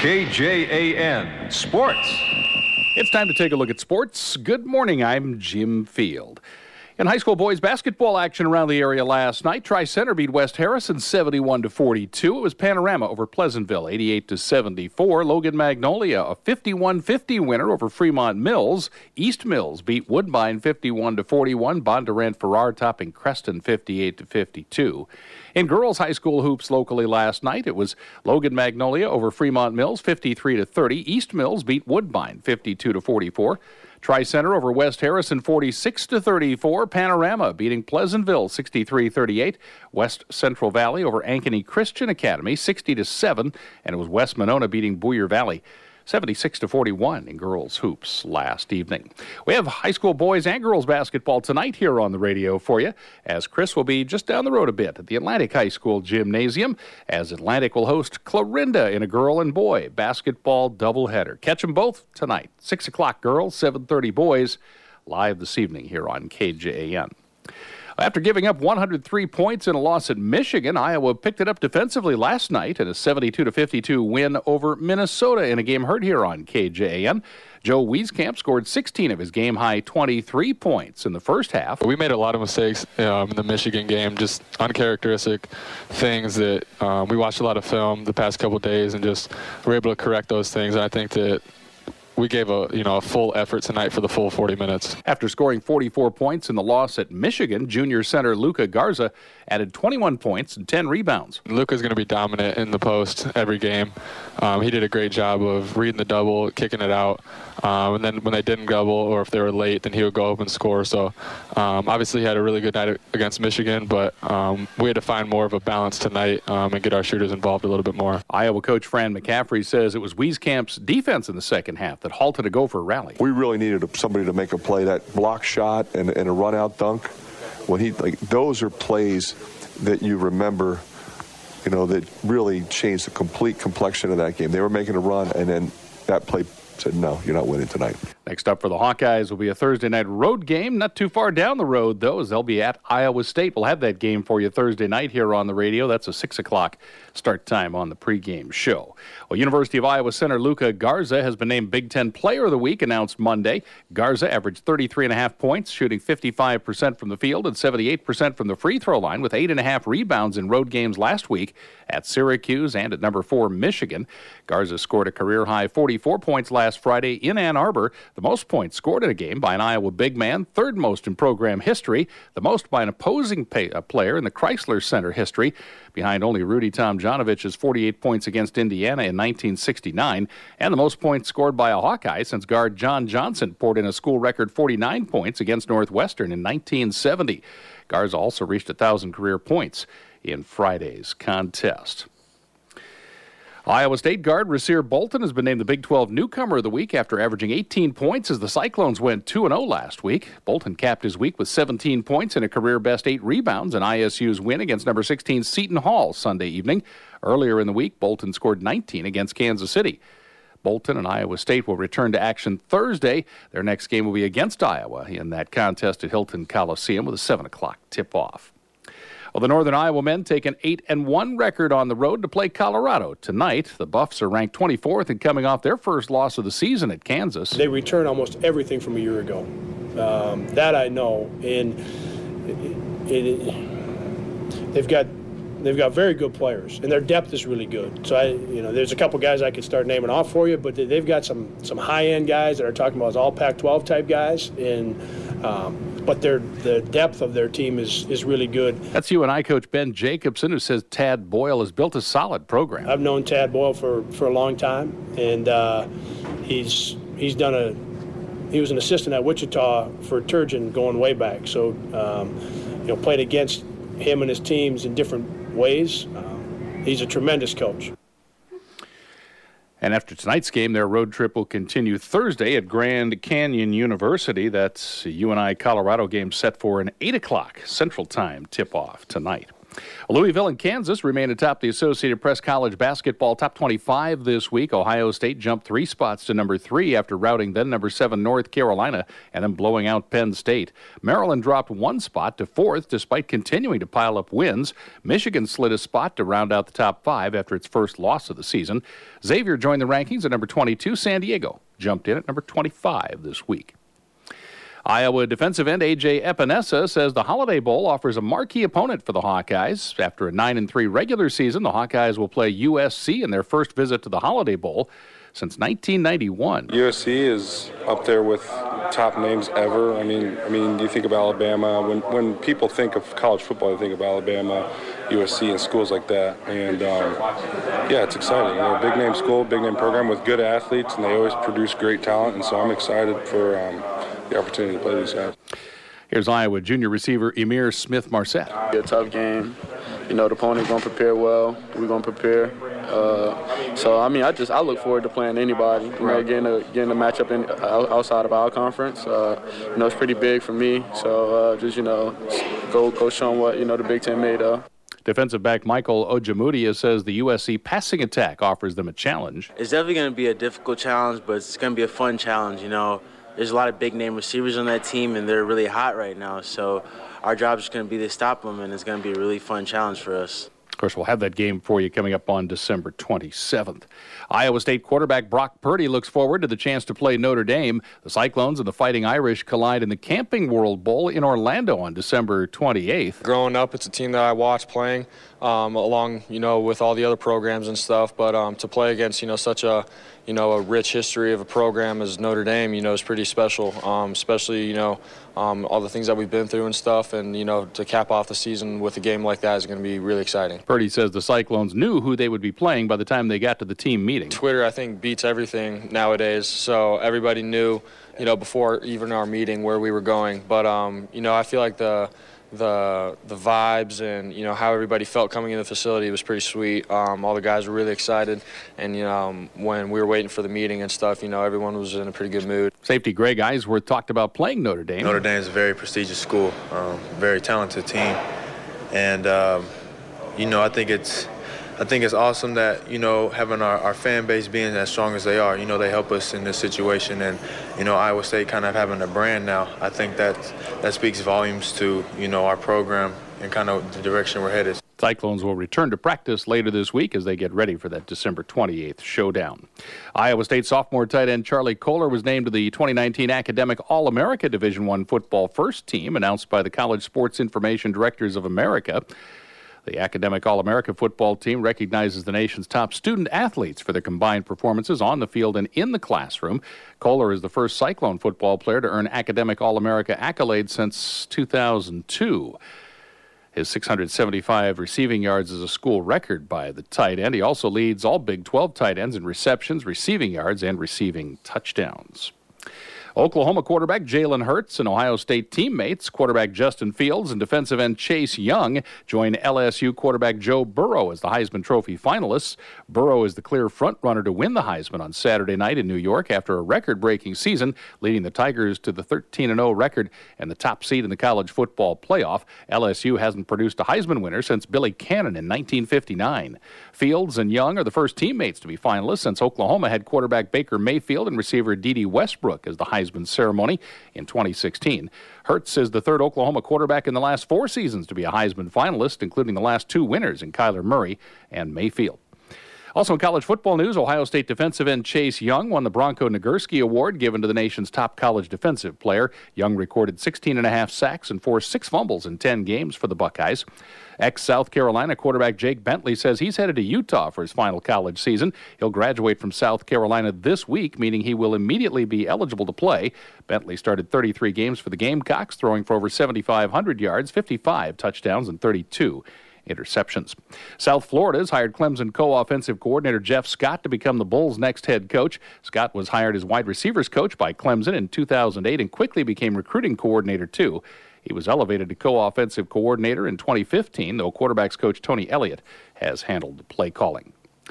KJAN Sports. It's time to take a look at sports. Good morning, I'm Jim Field. In high school boys basketball action around the area last night, Tri-Center beat West Harrison 71-42. It was Panorama over Pleasantville 88-74. Logan Magnolia a 51-50 winner over Fremont Mills. East Mills beat Woodbine 51-41. Bondurant Farrar topping Creston 58-52. In girls high school hoops locally last night, it was Logan Magnolia over Fremont Mills 53-30. East Mills beat Woodbine 52-44. Tri-Center over West Harrison 46-34. Panorama beating Pleasantville 63-38. West Central Valley over Ankeny Christian Academy 60-7. And it was West Monona beating Boyer Valley 76-41 in girls hoops last evening. We have high school boys and girls basketball tonight here on the radio for you, as Chris will be just down the road a bit at the Atlantic High School Gymnasium, as Atlantic will host Clarinda in a girl and boy basketball doubleheader. Catch them both tonight, 6 o'clock girls, 7:30 boys, live this evening here on KJAN. After giving up 103 points in a loss at Michigan, Iowa picked it up defensively last night in a 72-52 win over Minnesota in a game heard here on KJAN. Joe Wieskamp scored 16 of his game-high 23 points in the first half. We made a lot of mistakes in the Michigan game, just uncharacteristic things that we watched a lot of film the past couple days and just were able to correct those things. And I think that we gave a full effort tonight for the full 40 minutes. After scoring 44 points in the loss at Michigan, junior center Luca Garza added 21 points and 10 rebounds. Luca's going to be dominant in the post every game. He did a great job of reading the double, kicking it out, and then when they didn't double or if they were late, then he would go up and score. So obviously he had a really good night against Michigan, but we had to find more of a balance tonight and get our shooters involved a little bit more. Iowa coach Fran McCaffrey says it was Wieskamp's defense in the second half that halted a Gopher rally. We really needed somebody to make a play. That block shot and a run-out dunk, those are plays that you remember, that really changed the complete complexion of that game. They were making a run, and then that play said, no, you're not winning tonight. Next up for the Hawkeyes will be a Thursday night road game. Not too far down the road, though, as they'll be at Iowa State. We'll have that game for you Thursday night here on the radio. That's a 6 o'clock start time on the pregame show. Well, University of Iowa center Luca Garza has been named Big Ten Player of the Week, announced Monday. Garza averaged 33.5 points, shooting 55% from the field and 78% from the free throw line, with 8.5 rebounds in road games last week at Syracuse and at number 4 Michigan. Garza scored a career-high 44 points last Friday in Ann Arbor, the most points scored in a game by an Iowa big man, third most in program history, the most by an opposing player in the Chrysler Center history, behind only Rudy Tomjanovich's 48 points against Indiana in 1969, and the most points scored by a Hawkeye since guard John Johnson poured in a school record 49 points against Northwestern in 1970. Garza also reached 1,000 career points in Friday's contest. Iowa State guard Rasir Bolton has been named the Big 12 Newcomer of the Week after averaging 18 points as the Cyclones went 2-0 last week. Bolton capped his week with 17 points and a career-best 8 rebounds in ISU's win against number 16 Seton Hall Sunday evening. Earlier in the week, Bolton scored 19 against Kansas City. Bolton and Iowa State will return to action Thursday. Their next game will be against Iowa in that contest at Hilton Coliseum with a 7 o'clock tip-off. Well, the Northern Iowa men take an 8-1 record on the road to play Colorado tonight. The Buffs are ranked 24th and coming off their first loss of the season at Kansas. They return almost everything from a year ago. That I know, and they've got very good players, and their depth is really good. So there's a couple guys I could start naming off for you, but they've got some high-end guys that are talking about as all Pac-12 type guys, and but the depth of their team is really good. That's UNI coach Ben Jacobson, who says Tad Boyle has built a solid program. I've known Tad Boyle for a long time, and he was an assistant at Wichita for Turgeon going way back. So played against him and his teams in different ways. He's a tremendous coach. And after tonight's game, their road trip will continue Thursday at Grand Canyon University. That's a UNI Colorado game set for an 8 o'clock Central Time tip-off tonight. Louisville and Kansas remain atop the Associated Press College basketball top 25 this week. Ohio State jumped 3 spots to number 3 after routing then number 7 North Carolina and then blowing out Penn State. Maryland dropped 1 spot to 4th despite continuing to pile up wins. Michigan slid a spot to round out the top 5 after its first loss of the season. Xavier joined the rankings at number 22. San Diego jumped in at number 25 this week. Iowa defensive end A.J. Epinesa says the Holiday Bowl offers a marquee opponent for the Hawkeyes. After a 9-3 regular season, the Hawkeyes will play USC in their first visit to the Holiday Bowl since 1991. USC is up there with top names ever. I mean, you think of Alabama. When people think of college football, they think of Alabama, USC, and schools like that. And yeah, it's exciting. They're a big name school, big name program with good athletes, and they always produce great talent. And so I'm excited for the opportunity to play these guys. Here's Iowa junior receiver Emir Smith-Marset. Be a tough game. You know, the opponent's going to prepare well. We're going to prepare. So, I mean, I look forward to playing anybody. You know, getting a matchup outside of our conference. You know, it's pretty big for me. So, just, you know, go show them what, you know, the Big Ten made of. Defensive back Michael Ojemudia says the USC passing attack offers them a challenge. It's definitely going to be a difficult challenge, but it's going to be a fun challenge, you know. There's a lot of big-name receivers on that team, and they're really hot right now. So our job is going to be to stop them, and it's going to be a really fun challenge for us. Of course, we'll have that game for you coming up on December 27th. Iowa State quarterback Brock Purdy looks forward to the chance to play Notre Dame. The Cyclones and the Fighting Irish collide in the Camping World Bowl in Orlando on December 28th. Growing up, it's a team that I watched playing along, you know, with all the other programs and stuff. But to play against, you know, such a, you know, a rich history of a program as Notre Dame, you know, is pretty special, especially, you know, all the things that we've been through and stuff. And, you know, to cap off the season with a game like that is going to be really exciting. Purdy says the Cyclones knew who they would be playing by the time they got to the team meeting. Twitter, I think, beats everything nowadays. So everybody knew, you know, before even our meeting where we were going. But, you know, I feel like the vibes and, you know, how everybody felt coming in the facility was pretty sweet. All the guys were really excited. And, you know, when we were waiting for the meeting and stuff, you know, everyone was in a pretty good mood. Safety Greg Eisworth talked about playing Notre Dame. Notre Dame is a very prestigious school, very talented team. And, you know, I think it's awesome that, you know, having our fan base being as strong as they are, you know, they help us in this situation. And, you know, Iowa State kind of having a brand now, I think that speaks volumes to, you know, our program and kind of the direction we're headed. Cyclones will return to practice later this week as they get ready for that December 28th showdown. Iowa State sophomore tight end Charlie Kohler was named to the 2019 Academic All-America Division I football first team, announced by the College Sports Information Directors of America. The Academic All-America football team recognizes the nation's top student athletes for their combined performances on the field and in the classroom. Kohler is the first Cyclone football player to earn Academic All-America accolades since 2002. His 675 receiving yards is a school record by the tight end. He also leads all Big 12 tight ends in receptions, receiving yards, and receiving touchdowns. Oklahoma quarterback Jalen Hurts and Ohio State teammates quarterback Justin Fields and defensive end Chase Young join LSU quarterback Joe Burrow as the Heisman Trophy finalists. Burrow is the clear front-runner to win the Heisman on Saturday night in New York after a record-breaking season, leading the Tigers to the 13-0 record and the top seed in the college football playoff. LSU hasn't produced a Heisman winner since Billy Cannon in 1959. Fields and Young are the first teammates to be finalists since Oklahoma had quarterback Baker Mayfield and receiver Dede Westbrook as the Heisman ceremony in 2016. Hurts is the third Oklahoma quarterback in the last 4 seasons to be a Heisman finalist, including the last 2 winners in Kyler Murray and Mayfield. Also in college football news, Ohio State defensive end Chase Young won the Bronco Nagurski Award given to the nation's top college defensive player. Young recorded 16.5 sacks and forced 6 fumbles in 10 games for the Buckeyes. Ex-South Carolina quarterback Jake Bentley says he's headed to Utah for his final college season. He'll graduate from South Carolina this week, meaning he will immediately be eligible to play. Bentley started 33 games for the Gamecocks, throwing for over 7,500 yards, 55 touchdowns, and 32 interceptions. South Florida has hired Clemson co-offensive coordinator Jeff Scott to become the Bulls' next head coach. Scott was hired as wide receivers coach by Clemson in 2008 and quickly became recruiting coordinator too. He was elevated to co-offensive coordinator in 2015, though quarterbacks coach Tony Elliott has handled play calling.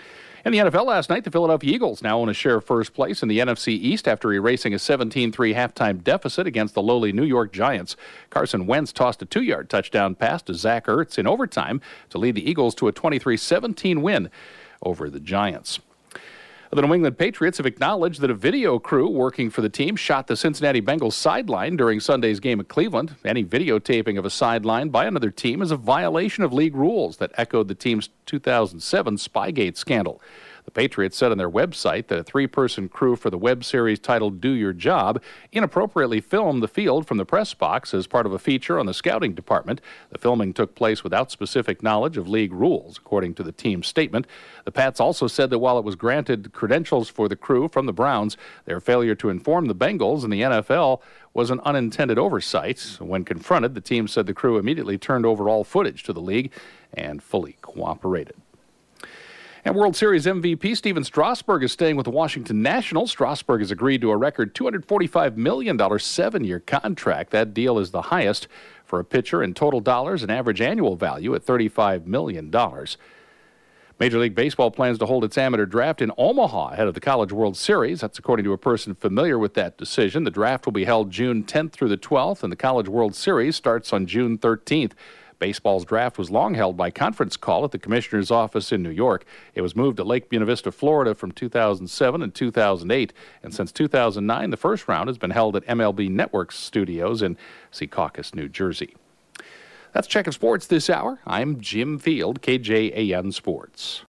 In the NFL last night, the Philadelphia Eagles now own a share of first place in the NFC East after erasing a 17-3 halftime deficit against the lowly New York Giants. Carson Wentz tossed a 2-yard touchdown pass to Zach Ertz in overtime to lead the Eagles to a 23-17 win over the Giants. The New England Patriots have acknowledged that a video crew working for the team shot the Cincinnati Bengals sideline during Sunday's game at Cleveland. Any videotaping of a sideline by another team is a violation of league rules that echoed the team's 2007 Spygate scandal. The Patriots said on their website that a 3-person crew for the web series titled Do Your Job inappropriately filmed the field from the press box as part of a feature on the scouting department. The filming took place without specific knowledge of league rules, according to the team's statement. The Pats also said that while it was granted credentials for the crew from the Browns, their failure to inform the Bengals and the NFL was an unintended oversight. When confronted, the team said the crew immediately turned over all footage to the league and fully cooperated. And World Series MVP Steven Strasburg is staying with the Washington Nationals. Strasburg has agreed to a record $245 million 7-year contract. That deal is the highest for a pitcher in total dollars and average annual value at $35 million. Major League Baseball plans to hold its amateur draft in Omaha ahead of the College World Series. That's according to a person familiar with that decision. The draft will be held June 10th through the 12th, and the College World Series starts on June 13th. Baseball's draft was long held by conference call at the commissioner's office in New York. It was moved to Lake Buena Vista, Florida from 2007 and 2008. And since 2009, the first round has been held at MLB Network studios in Secaucus, New Jersey. That's Checkin' Sports this hour. I'm Jim Field, KJAN Sports.